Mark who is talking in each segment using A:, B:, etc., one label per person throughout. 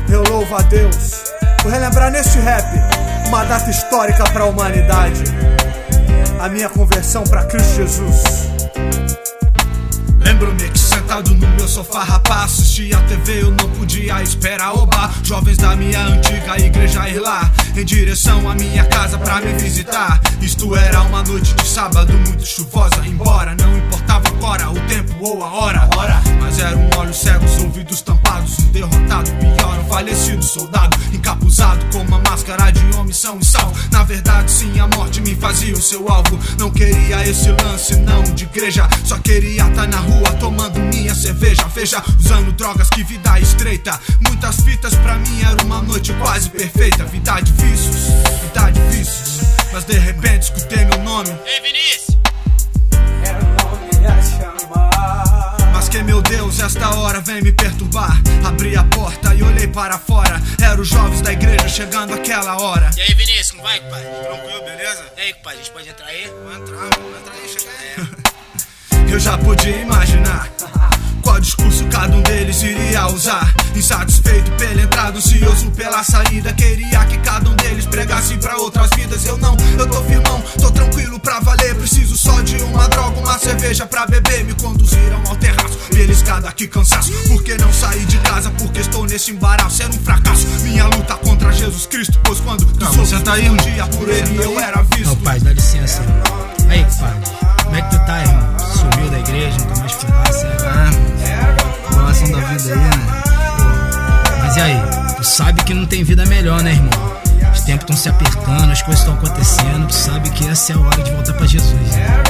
A: eu louvo a Deus por relembrar neste rap uma data histórica para a humanidade, a minha conversão para Cristo Jesus.
B: Lembro-me que sentado no meu sofá, rapaz, assistia a TV, eu não podia esperar oba. Jovens da minha antiga igreja ir lá, em direção à minha casa pra me visitar. Isto era uma noite de sábado muito chuvosa, embora não importava agora o tempo ou a hora. Mas eram olhos cegos, ouvidos tampados, um derrotado, pior, um falecido soldado, encapuzado com uma máscara de omissão e salvo. Na verdade sim, a morte me fazia o seu alvo. Não queria esse lance não de igreja, só queria estar na rua tomando minha cerveja. Veja, usando drogas, que vida estreita. Muitas fitas, pra mim era uma noite quase perfeita. Vida de vícios, mas de repente escutei meu nome.
C: Ei, Vinícius!
A: Era o nome a chamar.
B: Mas que meu Deus, esta hora vem me perturbar. Abri a porta e olhei para fora. Eram os jovens da igreja chegando àquela hora.
C: E aí, Vinícius, como vai, pai?
B: Tranquilo, beleza?
C: E aí, pai, a gente pode entrar aí?
B: Vamos entrar aí, chega aí. Eu já podia imaginar qual discurso cada um deles iria usar. Insatisfeito pela entrada, ansioso pela saída, queria que cada um deles pregasse pra outras vidas. Eu não, eu tô firmão, tô tranquilo pra valer. Preciso só de uma droga, uma cerveja pra beber. Me conduziram ao terraço, beliscada, que cansaço. Por que não sair de casa? Porque estou nesse embaraço. Era um fracasso, minha luta contra Jesus Cristo. Pois quando tu senta aí um dia por ele, eu era visto.
D: Ô pai, dá licença. Aí, pai, como é que tu tá, irmão? Sumiu da igreja, nunca mais foi lá, sério? Relação da vida aí, né? Pô, mas e aí? Tu sabe que não tem vida melhor, né, irmão? Os tempos estão se apertando, as coisas estão acontecendo. Tu sabe que essa é a hora de voltar pra Jesus, né?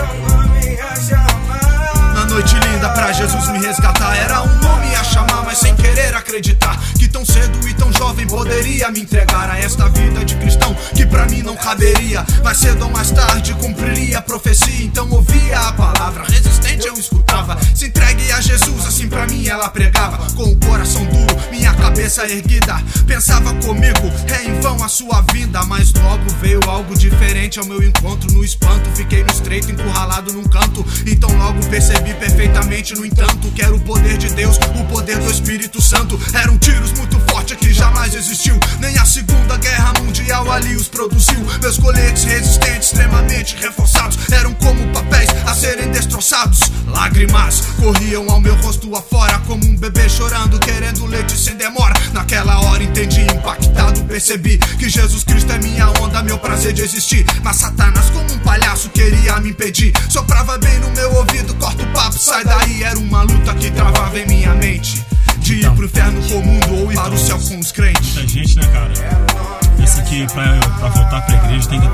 B: Na noite linda pra Jesus me resgatar, era um nome a chamar, mas sem querer acreditar que tão cedo e tão jovem poderia me entregar a esta vida de cristão que pra mim não caberia. Mais cedo ou mais tarde cumpriria a profecia, então ouvia a palavra, resistente eu escutava. Se entregue a Jesus, assim pra mim ela pregava. Com o coração duro, minha cabeça erguida, pensava comigo, é em vão a sua vinda. Mas logo veio algo diferente ao meu encontro. No espanto, fiquei no estreito, encurralado num canto. Então logo percebi perfeitamente, no entanto, que era o poder de Deus, o poder do Espírito Santo. Eram tiros muito fortes que jamais existiu, nem a Segunda Guerra Mundial ali os produziu. Meus coletes resistentes, extremamente reforçados, eram como papéis a serem destroçados. Lágrimas corriam ao meu rosto afora, como um bebê chorando, querendo leite sem demora. Naquela hora entendi, impactado, percebi que Jesus Cristo é minha onda, meu prazer de existir. Mas Satanás, como um palhaço, queria me impedir. Soprava bem no meu ouvido, corta o papo, sai daí. Era uma luta que travava em minha mente, de ir pro inferno com o mundo ou ir para o céu com os crentes.
E: Muita gente, né, cara? Pensa que pra voltar pra igreja tem que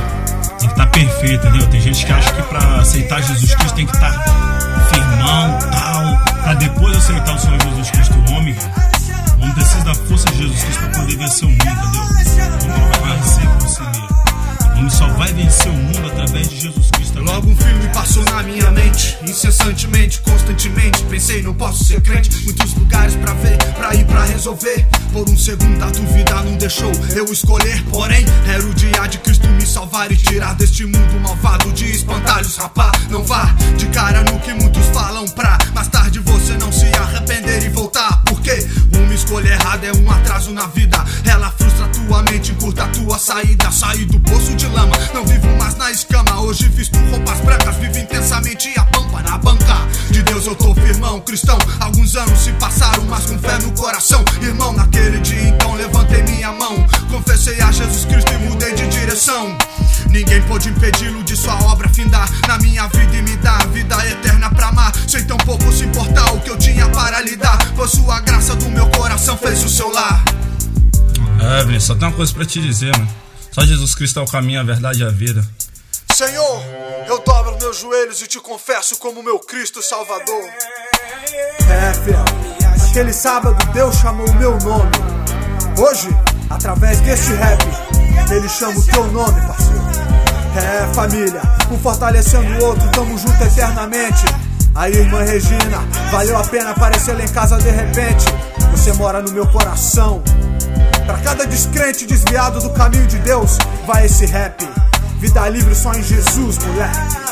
E: estar perfeito, entendeu? Tem gente que acha que pra aceitar Jesus Cristo tem que estar firmão, tal, pra depois aceitar o Senhor Jesus Cristo. O homem precisa da força de Jesus Cristo pra poder vencer o mundo, entendeu? O homem não vai vencer por si mesmo. O homem só vai vencer o mundo através de Jesus Cristo.
B: Logo um filme passou na minha mente, incessantemente, constantemente. Pensei, não posso ser crente, muitos lugares pra ver, pra ir, pra resolver. Por um segundo a dúvida não deixou eu escolher, porém era o dia de Cristo me salvar e tirar deste mundo malvado de espantalhos. Rapá, não vá de cara no que muitos falam, pra mais tarde você não se arrepender e voltar. Porque uma escolha errada é um atraso na vida, ela frustra tua mente, encurta tua saída. Saí do poço de lama, não vivo mais na escama. Hoje visto roupas brancas, vivo intensamente a pampa na banca. De Deus eu tô firmão, cristão. Alguns anos se passaram, mas com fé no coração. Irmão, naquele dia então levantei minha mão, confessei a Jesus Cristo e mudei de direção. Ninguém pôde impedi-lo de sua obra findar na minha vida e me dar a vida eterna pra amar, sem tão pouco se importar o que eu tinha para lhe dar, pois sua graça do meu coração fez o seu lar.
E: Vinícius, só tem uma coisa pra te dizer, mano. Só Jesus Cristo é o caminho, a verdade e a vida.
A: Senhor, eu dobro meus joelhos e te confesso como meu Cristo Salvador. Fiel, aquele sábado Deus chamou o meu nome. Hoje, através deste rap, Ele chama o teu nome, parceiro. Família, um fortalecendo o outro, tamo junto eternamente. Aí, irmã Regina, valeu a pena aparecer lá em casa de repente. Você mora no meu coração. Pra cada descrente desviado do caminho de Deus, vai esse rap. Vida livre só em Jesus, moleque.